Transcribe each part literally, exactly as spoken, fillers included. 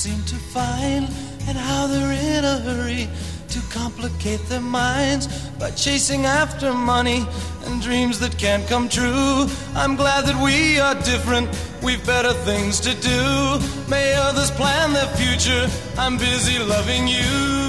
seem to find, and how they're in a hurry to complicate their minds by chasing after money and dreams that can't come true. I'm glad that we are different, we've better things to do. May others plan their future, I'm busy loving you.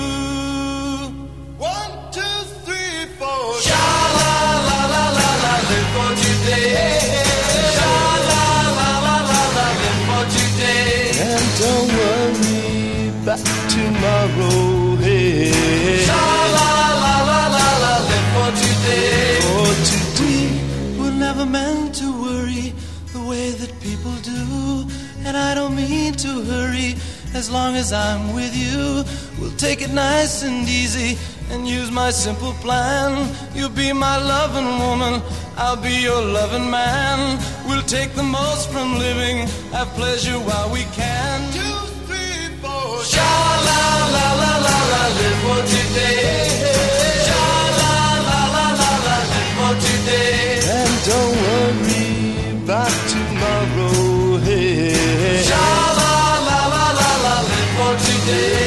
One, two, three, four. Sha-la-la-la-la-la, live for today. Sha-la-la-la-la-la, live for today. And don't worry about tomorrow. Hey. Sha-la-la-la-la-la, live for today. For today. We're never meant to worry the way that people do, and I don't mean to hurry. As long as I'm with you, we'll take it nice and easy and use my simple plan. You'll be my loving woman, I'll be your loving man. We'll take the most from living, have pleasure while we can. Two, three, four. Sha-la-la-la-la-la, live for today. Sha-la-la-la-la-la, live for today. And don't worry about tomorrow. Hey. Sha-la-la-la-la-la, live for today.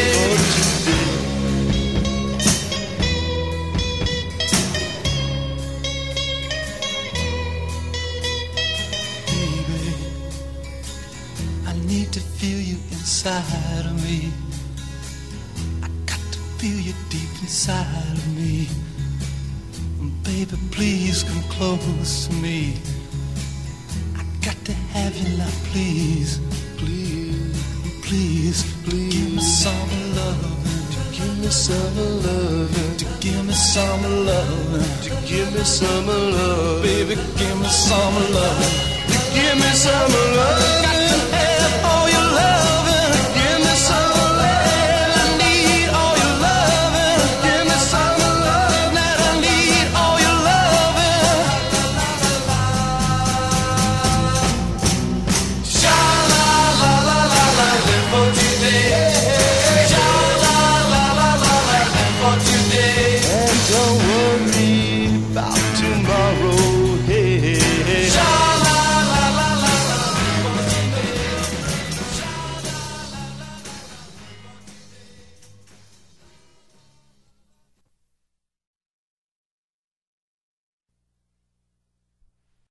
Inside of me, I got to feel you deep inside of me. Baby, please come close to me. I got to have you now, please, please, please, please. Give me some loving, to give me some loving, to give me some loving, to give me some love, baby, give me some loving, to give me some love.